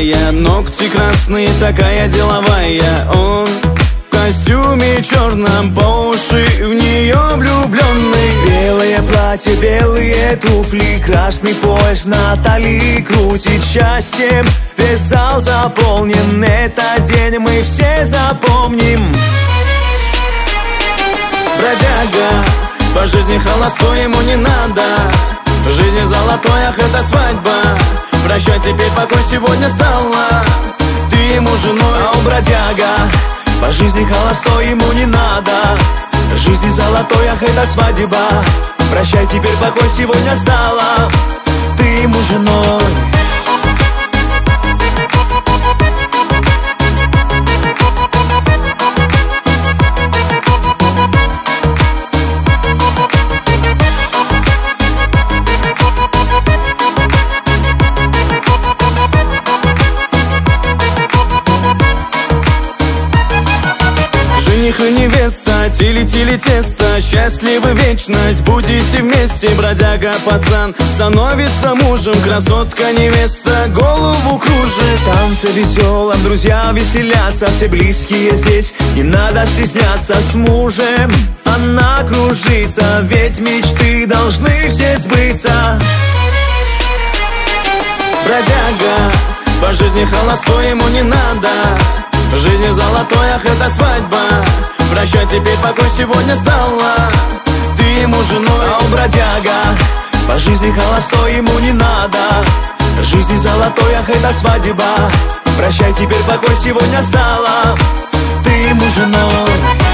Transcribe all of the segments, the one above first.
прямая, ногти красные, такая деловая. Он в костюме черном, по уши в нее влюбленный. Белое платье, белые туфли, красный пояс на талии крутит счастьем. Весь зал заполнен, этот день мы все запомним. Бродяга, по жизни холостой, ему не надо. В жизни золотой, ах, это свадьба. Прощай, теперь покой сегодня стала ты ему женой. А он бродяга, по жизни холостой, ему не надо. В жизни золотой, ах, это свадьба. Прощай, теперь покой сегодня стала ты ему женой. Жених и невеста, тили-тили тесто, счастливы вечность, будете вместе. Бродяга пацан становится мужем, красотка невеста голову кружит. В танце веселом друзья веселятся, все близкие здесь, не надо стесняться. С мужем она кружится, ведь мечты должны все сбыться. Бродяга, по жизни холостой, ему не надо. В жизни золотой, ах, это свадьба. Прощай, теперь покой сегодня стала ты ему женой. А он бродяга, по жизни холостой, ему не надо. В жизни золотой, ах, это свадьба. Прощай, теперь покой сегодня стала ты ему женой.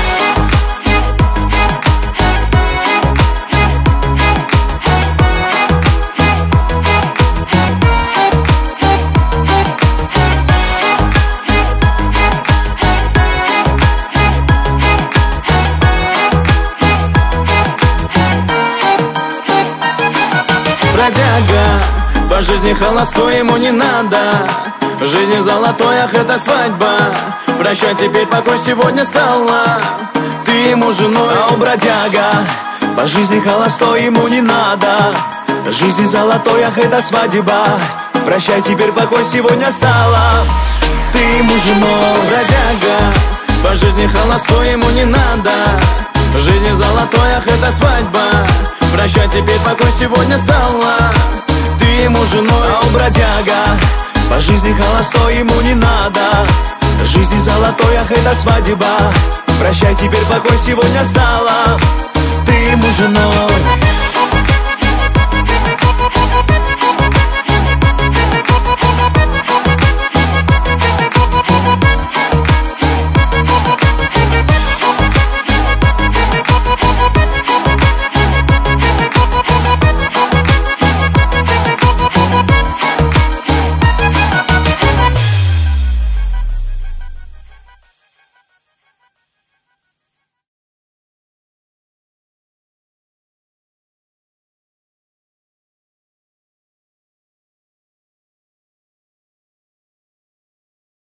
Бродяга, по жизни холостой, ему не надо. В жизни золотой, ах, это свадьба. Прощай, теперь покой сегодня стала ты ему женой. А он бродяга, по жизни холостой, ему не надо. В жизни золотой, ах, это свадьба. Прощай, теперь покой сегодня стала ты ему женой. Бродяга, по жизни холостой, ему не надо. В жизни золотой, ах, это свадьба. Прощай, теперь покой сегодня стала ты ему женой. А он бродяга, по жизни холостой, ему не надо. В жизни золотой, ах, это свадьба. Прощай, теперь покой сегодня стала ты ему женой.